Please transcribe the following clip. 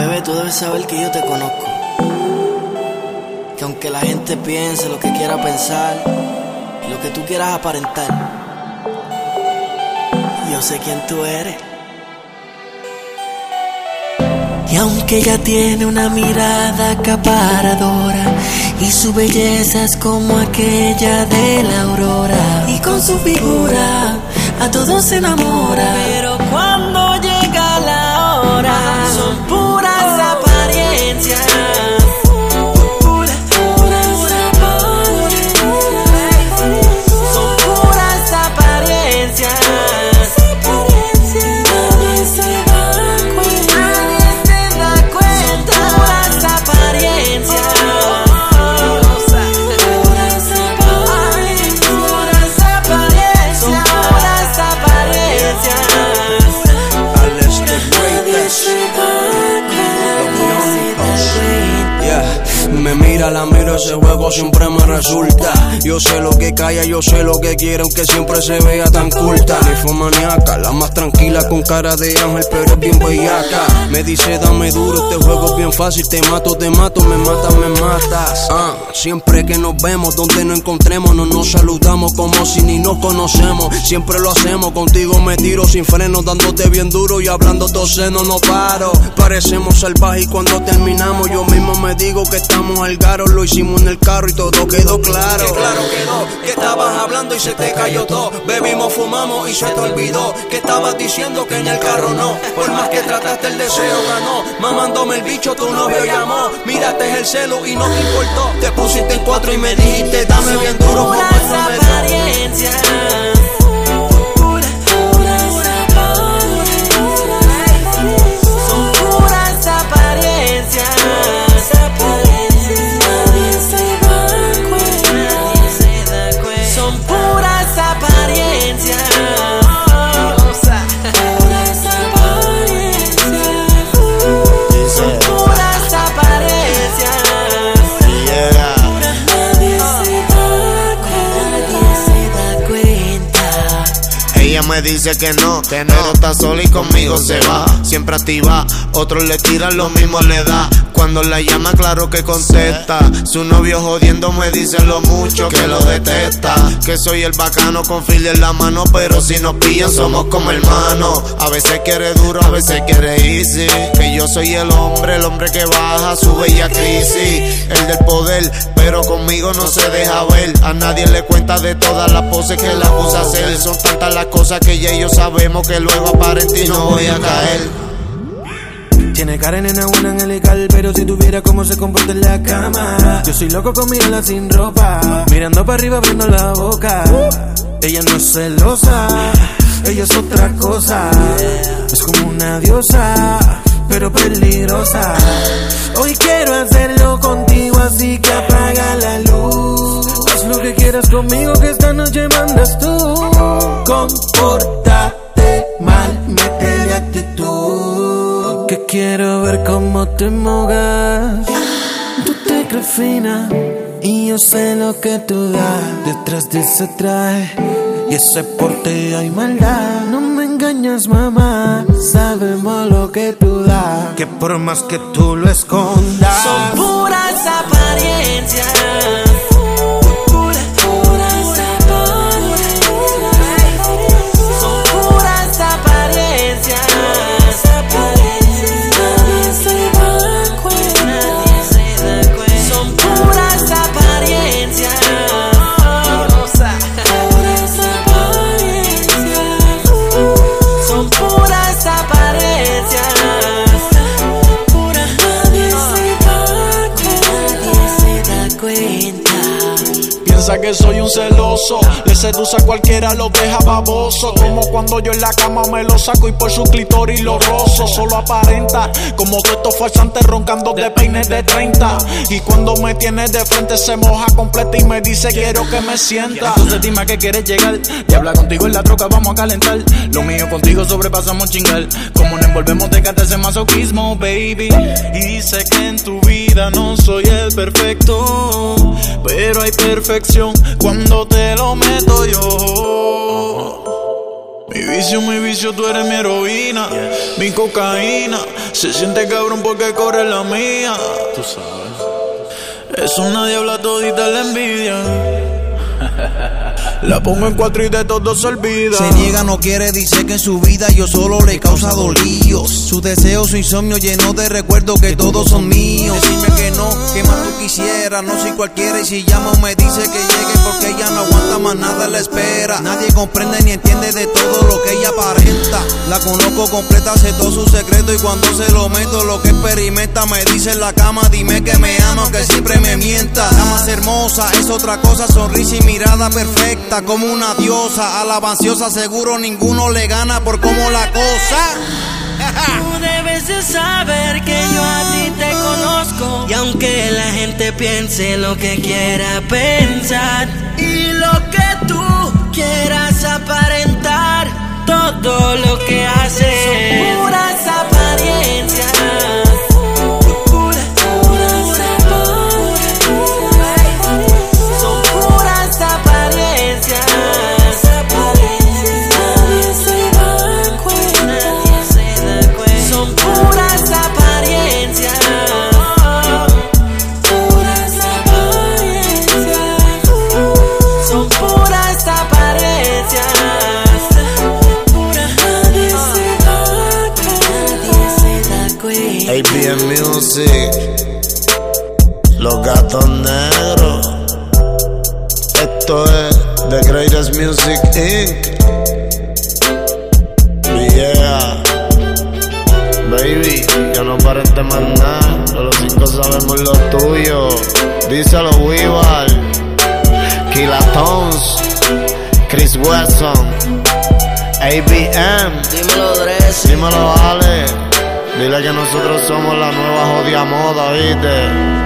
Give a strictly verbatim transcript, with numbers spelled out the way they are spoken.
Bebé, tú debes saber que yo te conozco, que aunque la gente piense lo que quiera pensar y lo que tú quieras aparentar, yo sé quién tú eres. Y aunque ella tiene una mirada acaparadora y su belleza es como aquella de la aurora, y con su figura a todos se enamora, pero cuando llega la hora son puras apariencias. Son puras apariencias. Me mira, la miro, ese juego siempre me resulta. Yo sé lo que calla, yo sé lo que quiere, aunque siempre se vea tan culta. Ninfomaniaca, la más tranquila con cara de ángel, pero es bien bellaca. Me dice dame duro, este juego es bien fácil. Te mato, te mato, me matas, me matas. Ah, siempre que nos vemos, donde nos encontremos, no nos saludamos como si ni nos conocemos. Siempre lo hacemos, contigo me tiro sin freno, dándote bien duro y hablando seno, no paro. Parecemos salvajes y cuando terminamos yo mismo me digo que estamos al garo. Lo hicimos en el carro y todo quedó claro. Que claro quedó, que estabas hablando y se te cayó todo. Bebimos, fumamos y se te olvidó que estabas diciendo que en el carro no. Por más que trataste el deseo ganó. Mamándome el bicho tu novio llamó. Miraste el celo y no te importó. Te pusiste en cuatro y me dijiste dame bien duro como puras apariencias. Me dice que no, que no, pero está sola y conmigo se va. Siempre activa, otros le tiran, lo mismo le da. Cuando la llama, claro que contesta. Su novio jodiendo me dice lo mucho que lo detesta. Que soy el bacano con fil en la mano, pero si nos pillan somos como hermanos. A veces quiere duro, a veces quiere easy. Que yo soy el hombre, el hombre que baja su bella crisis. El del poder, pero conmigo no se deja ver. A nadie le cuenta de todas las poses que la acusa hacer. Son tantas las cosas que ya ellos sabemos que luego aparente y no voy a caer. Tiene cara de nena buena angelical, pero si tuviera cómo se comporta en la cama. Yo soy loco con mirarla sin ropa, mirando para arriba abriendo la boca. Ella no es celosa, ella es otra cosa. Es como una diosa, pero peligrosa. Hoy quiero hacerlo contigo, así que apaga la luz. Haz lo que quieras conmigo, que esta noche mandas tú. Compórtate mal, métele actitud, que quiero ver cómo te mojas. Tú te crees fina y yo sé lo que tú das. Detrás de ese traje y ese porte hay maldad. No me engañas, mamá, sabemos lo que tú das, que por más que tú lo escondas son puras apariencias. Que soy un celoso, le seduce a cualquiera, lo deja baboso. Como cuando yo en la cama me lo saco y por su clítoris lo rozo. Solo aparenta como todos estos farsantes roncando de peines de treinta. Y cuando me tienes de frente se moja completa y me dice quiero que me sienta. Entonces dime a qué quieres llegar, y habla contigo en la troca, vamos a calentar. Lo mío contigo sobrepasamos chingar. Como nos envolvemos de ese masoquismo, baby. Y sé que en tu vida no soy el perfecto, pero hay perfección cuando te lo meto yo. Mi vicio, mi vicio, tú eres mi heroína. Yeah. Mi cocaína. Se siente cabrón porque corre la mía. Tú sabes. Es una diabla todita la envidia. La pongo en cuatro y de todo se olvida. Se niega, no quiere, dice que en su vida yo solo le causa dolíos. Su deseo, su insomnio lleno de recuerdos que todos son míos. Decime que no, que más tú quisieras. No soy cualquiera y si llamo me dice que llegue porque ella no aguanta más nada, la espera. Nadie comprende ni entiende de todo lo que ella aparenta. La conozco completa, sé todo su secreto y cuando se lo meto lo que experimenta me dice en la cama, dime que me ama aunque siempre me mienta. La más hermosa es otra cosa, sonrisa y mirada perfecta como una diosa, alabanciosa, seguro ninguno le gana por cómo la cosa. Tú debes de saber que yo a ti te conozco y aunque la gente piense lo que quiera pensar y lo que tú quieras aparentar, todo lo que haces son puras apariencias. A B M Music, Los Gatos Negros. Esto es The Greatest Music Incorporated. Yeah, baby, ya no parece más nada. Los cinco sabemos lo tuyo. Díselo, Weaver, Kilatones, Chris Wesson, A B M. Dímelo, Dress. Dímelo, Ale. Dile que nosotros somos la nueva jodida moda, ¿viste?